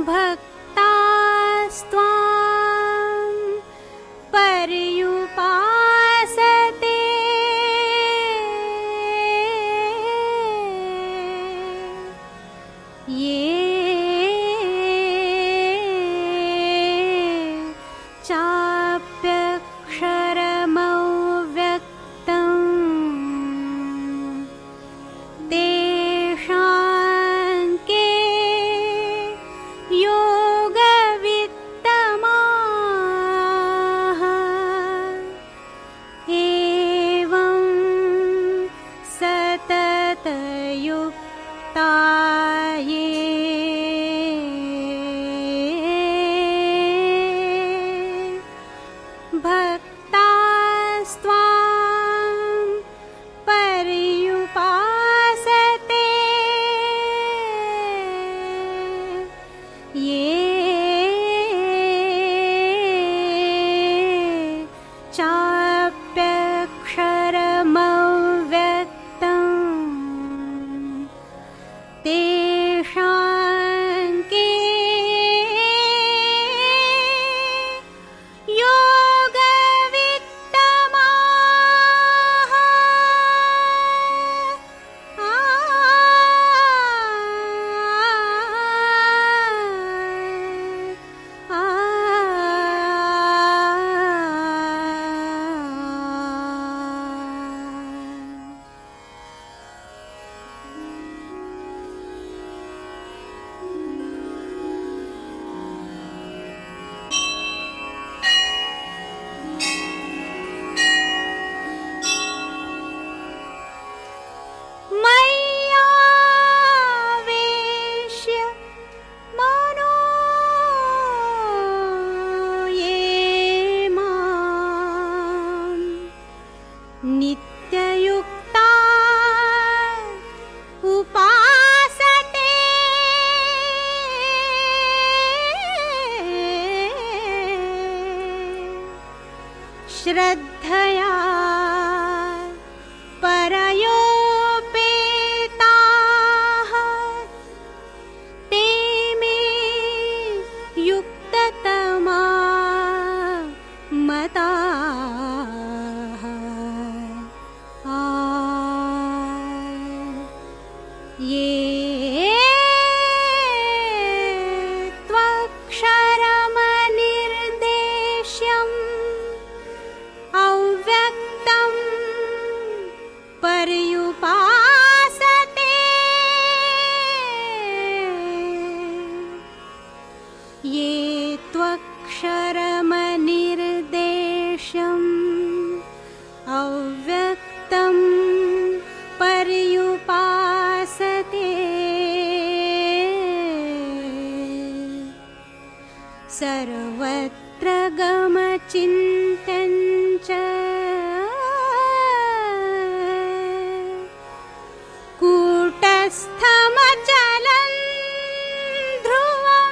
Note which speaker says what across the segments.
Speaker 1: भक्तास्त्वां पर्युपासते ये श्रद्धया परयोपेताः ते मे युक्ततमा मताः। ये पर्युपासते ये त्वक्षरमनिर्देश्यम् अव्यक्तं पर्युपासते सर्वत्र गमचिन्त्यं च कूटस्थमचलं ध्रुवम्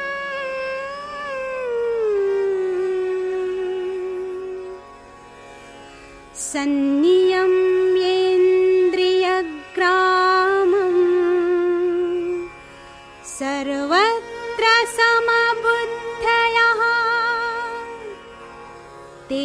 Speaker 1: संनियम्येन्द्रियग्रामम् सर्वत्र समबुद्धयः ते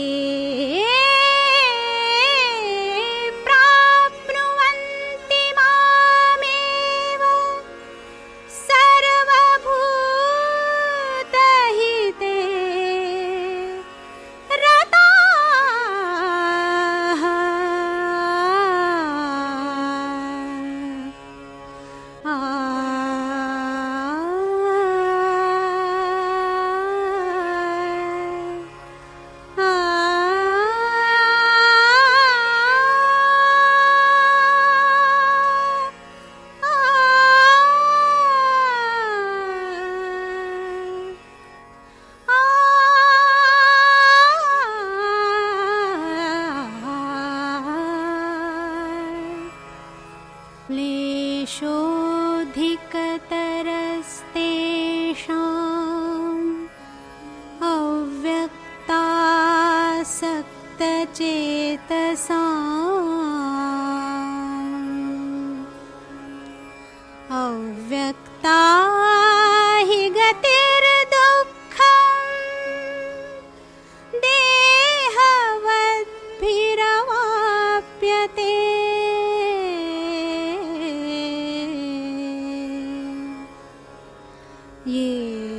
Speaker 1: क्लेशोऽधिकतरस्तेषाम् अव्यक्तासक्तचेतसाम् अव्यक्ता हि गता ये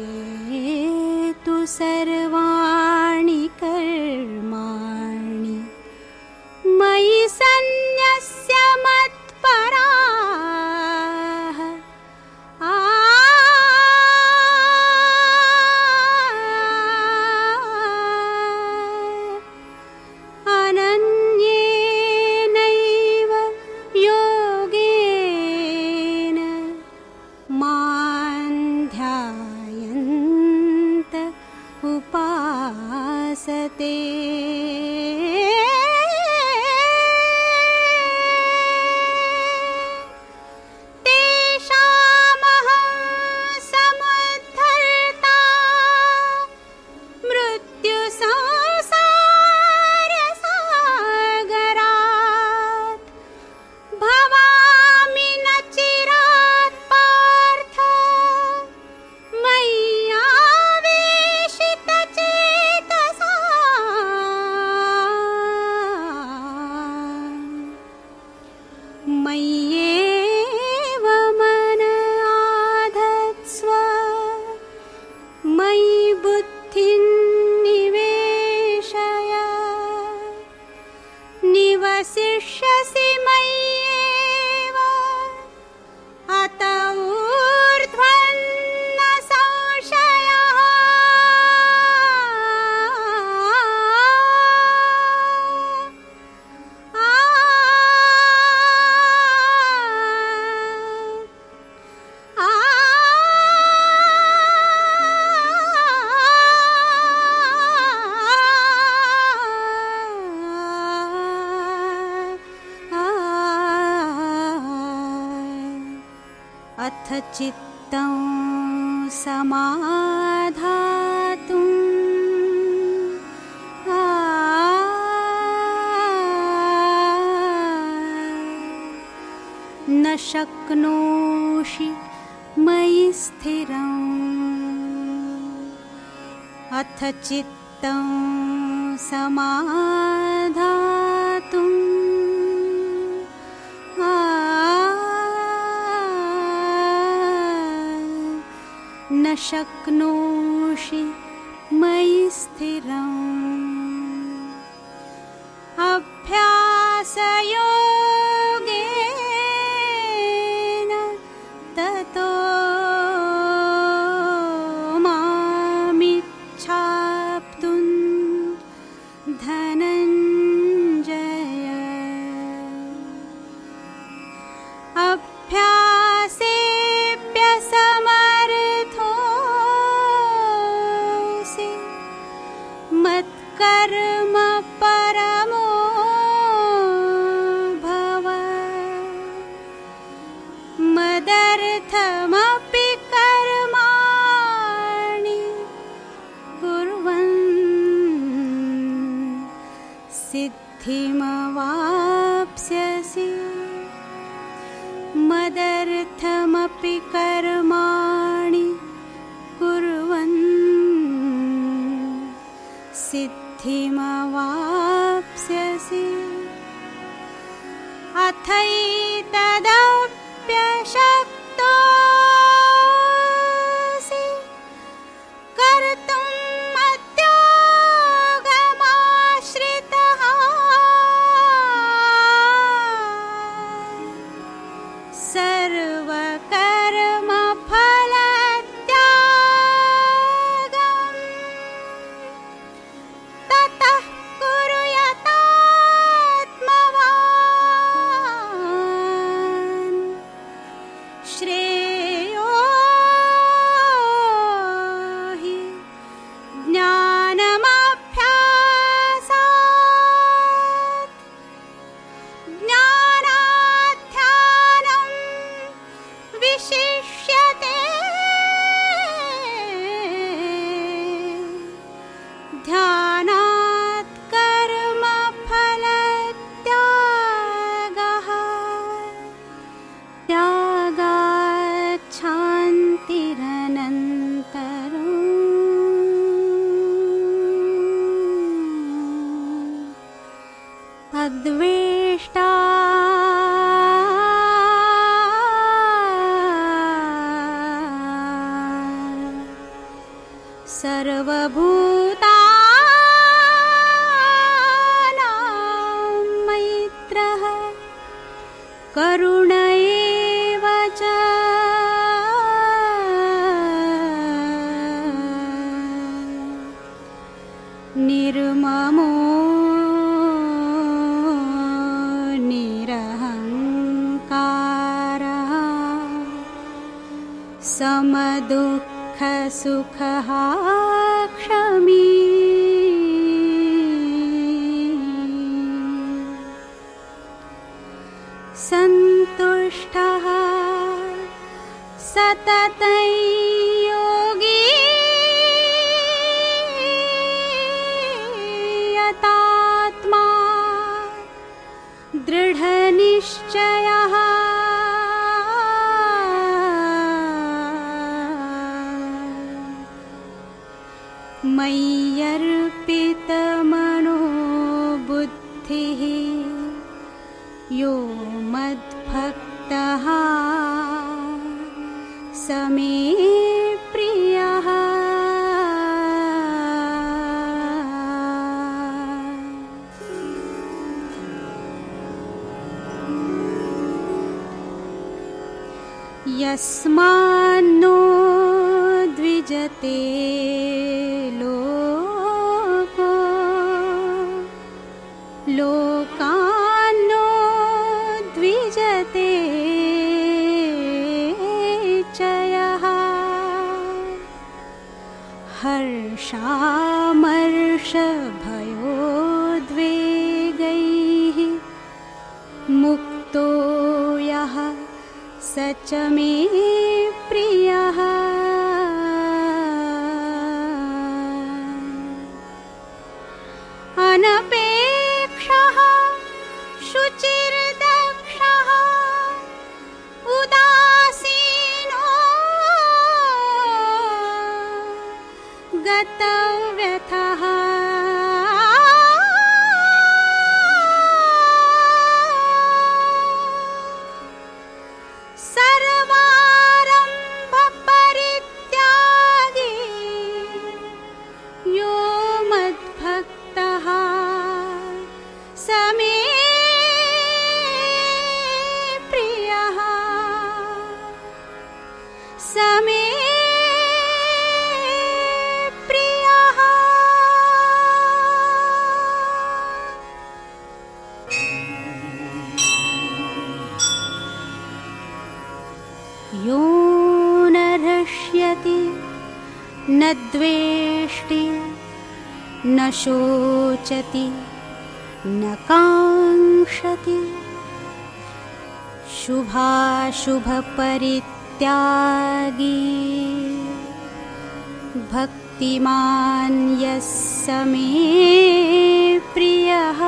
Speaker 1: तु सर्वाणि कर्माणि मयि सन्न्यस्य मत्पराः अनन्येनैव योगेन मां ध्यायन्त उपासते मय्येव मन आधत्स्व मयि बुद्धिं निवेशय निवसिष्यसि मय्येव अत ऊर्ध्वं न संशयः अथ चित्तं समाधातुं न शक्नोषि मयि स्थिरम् अथ चित्तं समाधातुं न शक्नोषि मयि स्थिरम् अभ्यासयोगेन ततो मामिच्छाप्तुं धनञ्जय अभ्यासेऽप्यसमर्थोऽसि मत्कर्म परमो भव मदर्थमपि कर्माणि कुर्वन् सिद्धिमवाप्स्यसि मदर्थमपि कर्माणि कुर्वन् सिद्धिमवाप्स्यसि अथैतदप्यशक्तोऽसि कर्तुम् मद्योगमाश्रितः सर्वकर्मफलत्यागम् ततः कुरु यतात्मवान् श्रेयो हि ज्ञानमभ्यासात् ज्ञानाध्यानं विशिष्यते ध्यानात् कर्मफलत्यागः त्यागात् शान्तिरनन्तरम् अद्वेष्टा सर्वभूतानां मैत्रः करुण एव च निर्ममो निरहङ्कारः समदुःखसुखः क्षमी सन्तुष्टः सततं योगी यतात्मा दृढनिश्चयः मय्यर्पितमनो बुद्धिः यो मद्भक्तः स मे प्रियः यस्मान्नो द्विजते लोको लोकान्नो द्विजते च यः हर्षामर्षभयोद्वेगैः मुक्तो यः स च मे प्रियः अनपेक्षः शुचिर्दक्षः उदासीनो गतव्यथः सर्वारम्भपरित्यागी यो मद्भक्तः स मे प्रियः स मे प्रियः यो न हृष्यति न द्वेष्टि न शोचति न काङ्क्षति शुभाशुभपरित्यागी भक्तिमान् यः स मे प्रियः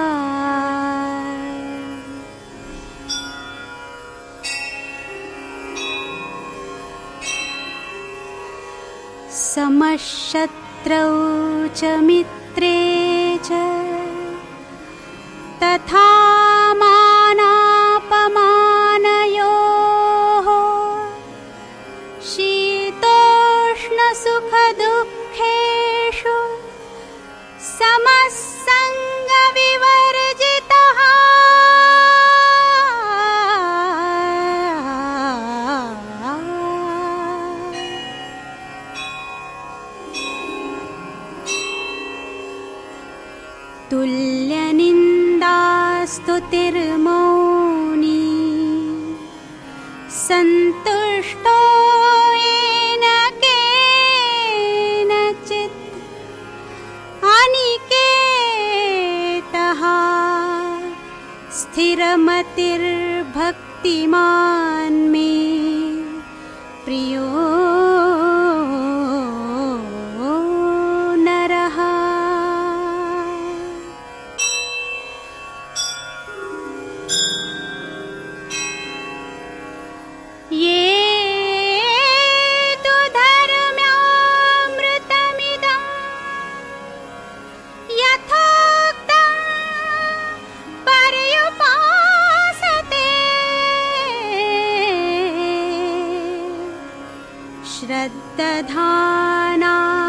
Speaker 1: समशत्रौ च मित्रे च तथा मानापमानयोः शीतोष्णसुखदुःखेषु समः सङ्गविवर्जितः तुल्यनिन्दास्तुतिर्मौनी सन्तुष्टो येन केनचित् अनिकेतः स्थिरमतिर्भक्तिमान् मे प्रियो नरः श्रद्दधाना